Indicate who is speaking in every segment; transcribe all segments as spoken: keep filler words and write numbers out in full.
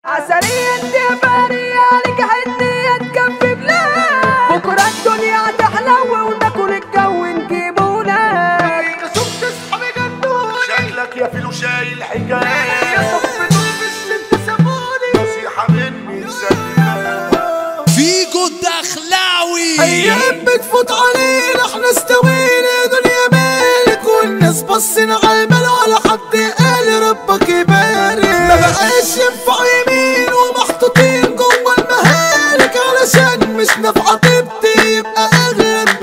Speaker 1: عسلية انتباري عليك حنية تكفي بلاد بكرة الدنيا هتحلو وناكل الجو نجيبه لك
Speaker 2: شفت اصحابي جنوني
Speaker 3: شكلك يا فيلو شايل حكاية
Speaker 2: يا صاحبي دول مش انت سابوني
Speaker 3: نصيحة مني سلمها
Speaker 4: فيجو الدخلاوي.
Speaker 2: ايام بتفوت علينا احنا استوينا دنيا مالك والناس بصينا على المال ولا حد قال ربك يبارك ما بقاش ينفع يمين ومحطوطين جوه المهالك علشان مش نافعة تبدي يبقى اغلب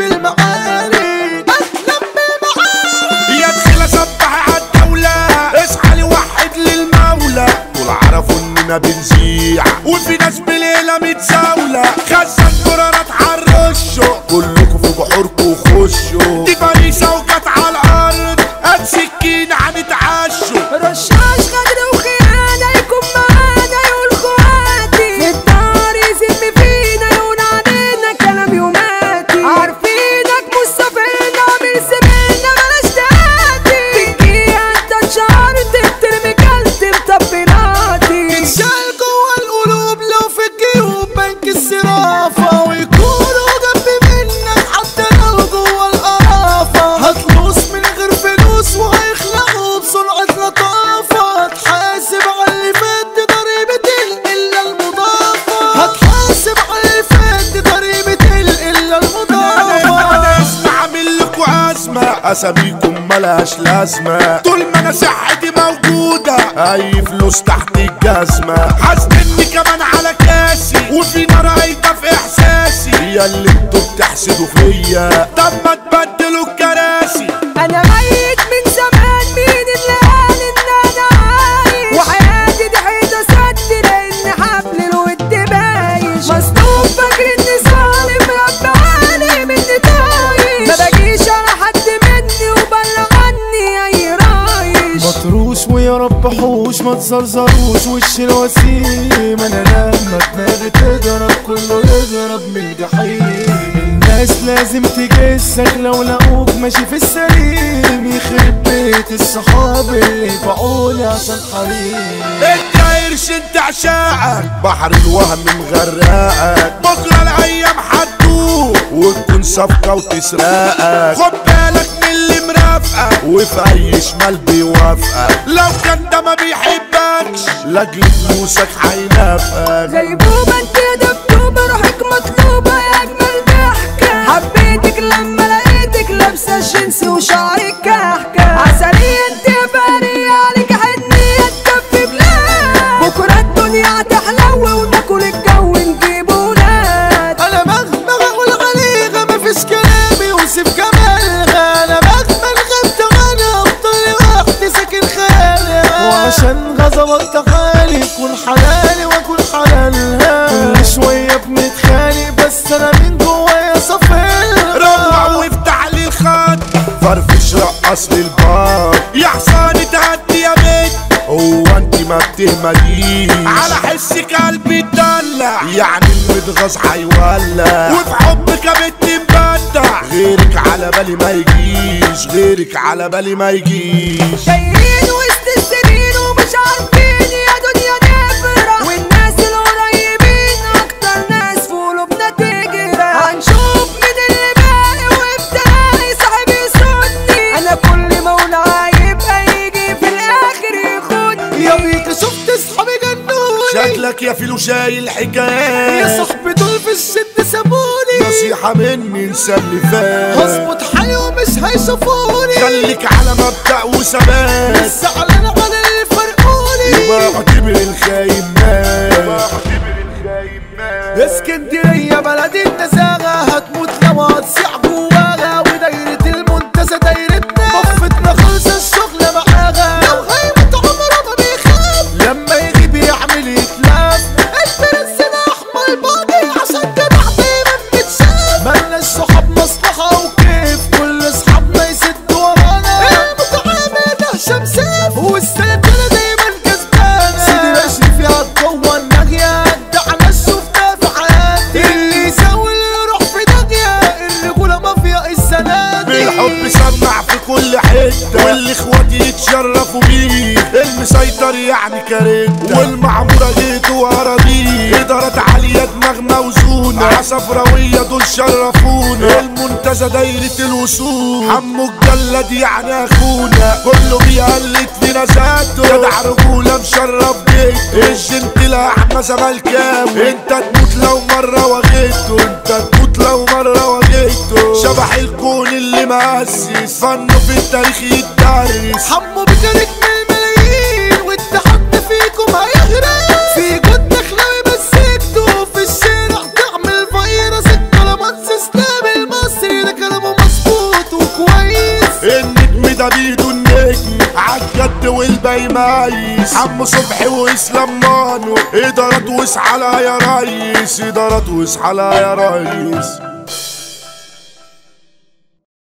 Speaker 2: بالمعارك اغلب بالمعارك
Speaker 3: يا دخيلة سبح عالدولة اصحى لي وحد للمولى دول عرفوا اننا بنزيع وفي ناس بليلة متزاولة خزن قرارات عالرشوا كلكوا في بحوركوا خشوا دي فريسة وجت عالارض هات سكين هنتعشوا
Speaker 1: رشاش غدر وخيانة يكون معانا يقول خواتي في الدار يزم فينا يقول علينا كلام يوماتي عارفينك مستفيد عامل سبيلنا بلاش تهاتي تجيها انت اتشهرت بترمي كلت مطبلاتي
Speaker 2: تتشال جوه القلوب لو في الجيوب بنك الصرافة ويكونوا جنب منك حتى لو جوه القرافة هتلوس من غير فلوس وهيخلقوا بسرعة لطافة هتحاسب على اللي فات ضريبة إلا المضافة هتحاسب على اللي فات ضريبة إلا المضافة
Speaker 3: انا اسمع اعمل لكوا ازمة اساميكم ملهاش لازمة طول ما انا صحتي موجودة اي فلوس تحت الجزمة حاسدني كمان على كاسي وفي نار هايطة في احساسي يا اللي انتوا بتحسدوا فيا طب ما تبدلوا الكراسي
Speaker 1: انا ميت من زمان مين اللي قال ان انا عايش وحياتي دي حيطة سد لان حبل الود بايش مصدوم فاكر اني ظالم رب عالي مني طايش ما باجيش على حد مني وبلغ عني اي رايش
Speaker 2: مطروش ويا رب حوش ما تزرزروش وش الوسيم انا لما دماغي تضرب كله يضرب من الجحيم الناس لازم تجسك لو لقوك ماشي في السليم يخرب بيت الصحاب اللي باعولي عشان حريم
Speaker 3: انت قرش انت عشاقك بحر الوهم مغرقك بكره الايام هتدوب وتكون صفقه وتسرقك خد بالك من اللي مرافقك وفي اي شمال بيوافقك لو كان ده ما بيحبكش لاجل فلوسك هينافقك
Speaker 1: غيبوبة انت يا دبدوبة روحك مطلوبة يا اجمل ضحكة حبيتك لما لقيتك لابسة الجنس وشعرك كحكة عسلية انت يا بارية عليك حنية تكفي بلاد بكرة الدنيا هتحلو وناكل الجو نجيبه ولاد
Speaker 2: انا مهما اقول عليها مفيش كلام يوصف جمالها انا مهما الغبت انا افضل وحدي ساكن خيالها وعشان غضبك تخالي يكون حلالي واكون حلالها كل شويه بنتخانق بس انا من جوايا صفيلها
Speaker 3: روع وافتح لي الخط فرفش رقص لي البار يا حصاني تهدي يا بنت هو انت ما بتهمليش على حسك قلبي اتدلع يعني المتغاظ هيولع وفي حبك يا بنت مبدع غيرك على بالي ما يجيش غيرك على بالي ما يجيش
Speaker 1: جايين وسط السنين ومش عارفين يا دنيا نفرح والناس القريبين اكتر ناس في قلوبنا تجرح هنشوف مين اللي باقي وابتلاقي صاحب يسني انا كل ما اقول هيبقى يجي في الاخر يخوني
Speaker 2: يا بيك شفت اصحابي جنوني
Speaker 3: شكلك يا فيلو شايل حكاية
Speaker 2: يا صاحبي دول في الشد سابوني
Speaker 3: نصيحة مني انسى اللي فات
Speaker 2: هظبط حالي ومش هيشوفوني
Speaker 3: خليك على مبدأ وثبات
Speaker 2: بس زعلان على اللي فرقوني
Speaker 3: يبقى اعتبر الخاين مات يبقى اعتبر الخاين مات
Speaker 2: اسكندرية بلد النزاهة هتموت لو هتصيع جواها ودايرة المنتزه دايرتنا بفتنا خلص الشغل معاها لو هيموت عمره ما بيخاف لما يغيب يعمل يتلاف البرنس ده احمر باقي عشان كده دايما بتشاف مالناش صحاب مصلحة وكيف كل اصحابنا يسدوا ورانا المتعامل ده شمساف والسلطنة دايما كسبانة سيدي ماشي فيها جوه الناحية على الشوف دافعات اللي يساوي اللي يروح في داهية الرجولة مافيا السنة دي
Speaker 3: بالحب سمع في كل حتة والاخوات يتشرفوا بيه المسيطر يعني كاريتا والمعمورة جيته على صفراوية دول شرفونا، المنتزه دايرة الوصول، حمو الجلد يعني اخونا، كله بيقلد فينا ذاته، جدع رجولة مشرف بيته، الجنتلة احمى زملكاوي، انت تموت لو مرة واجهته، انت تموت لو مرة واجهته، شبح الكون اللي مؤسس فنه في التاريخ يتدرس،
Speaker 2: حمو بيشارك من الملايين والتحدي فيكم هيغرق، في جود دخلاوي مسكته في الشارع تعمل فيروس، الكلامات سيستم المصري ده كلامه مظبوط وكويس،
Speaker 3: النجم ده بيده النجم عالجد والباقي مايس، حمو صبحي واسلام مانو، ادارات واسعى يا ريس، ادارات واسعى يا ريس.